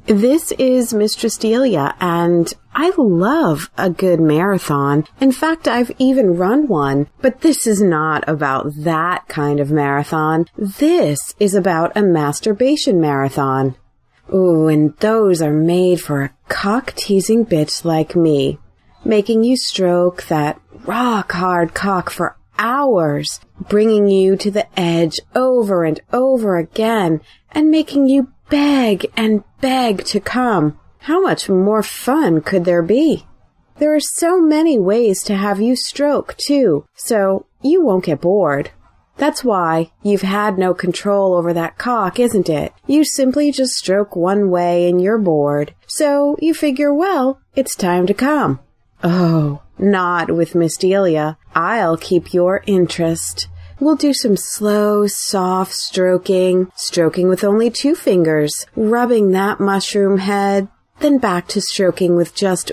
This is Mistress Delia, and I love a good marathon. In fact, I've even run one, but this is not about that kind of marathon. This is about a masturbation marathon. Ooh, and those are made for a cock-teasing bitch like me, making you stroke that rock-hard cock for hours, bringing you to the edge over and over again, and making you beg and beg to come. How much more fun could there be? There are so many ways to have you stroke, too, so you won't get bored. That's why you've had no control over that cock, isn't it? You simply just stroke one way and you're bored. So you figure, well, it's time to come. Oh, not with Miss Delia. I'll keep your interest. We'll do some slow, soft stroking with only 2 fingers, rubbing that mushroom head, then back to stroking with just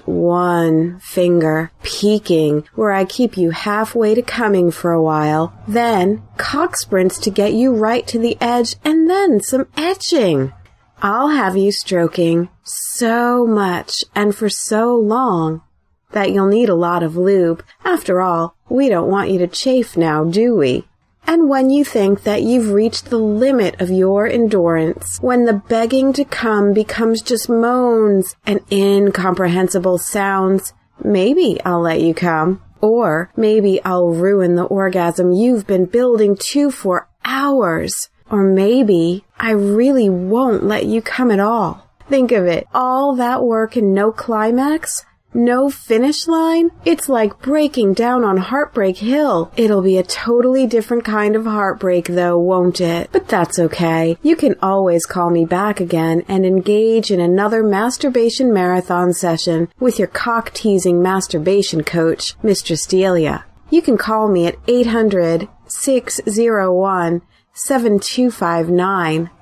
1 finger, peeking where I keep you halfway to coming for a while, then cock sprints to get you right to the edge, and then some etching. I'll have you stroking so much and for so long that you'll need a lot of lube. After all, we don't want you to chafe now, do we? And when you think that you've reached the limit of your endurance, when the begging to come becomes just moans and incomprehensible sounds, maybe I'll let you come. Or maybe I'll ruin the orgasm you've been building to for hours. Or maybe I really won't let you come at all. Think of it, all that work and no climax? No finish line? It's like breaking down on Heartbreak Hill. It'll be a totally different kind of heartbreak though, won't it? But that's okay. You can always call me back again and engage in another masturbation marathon session with your cock-teasing masturbation coach, Mistress Delia. You can call me at 800-601-7259.